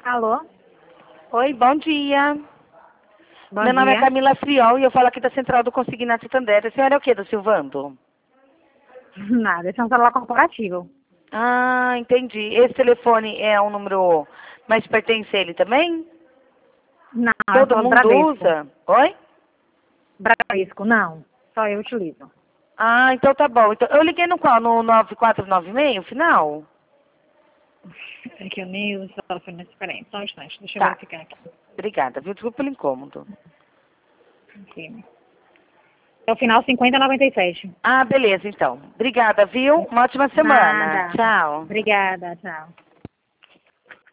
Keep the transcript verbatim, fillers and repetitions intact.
Alô? Oi, bom dia. Bom Meu nome é dia. Camila Friol e eu falo aqui da Central do Consignado Santander. A senhora é o quê, do Silvando? Nada, esse é um celular corporativo. Ah, entendi. Esse telefone é um número, mas pertence a ele também? Não, é Todo só do mundo Bradesco. usa? Oi? Bradesco, não. Só eu utilizo. Ah, então tá bom. Então, eu liguei no qual? No nove quatro nove seis, o final? É que eu nem uso esse telefone diferente. Só um instante, deixa eu Tá. verificar aqui. Obrigada, viu? Desculpa pelo incômodo. aqui. É o final cinquenta noventa e sete. Ah, beleza, então. Obrigada, viu? Uma ótima semana. Nada. Tchau. Obrigada, tchau.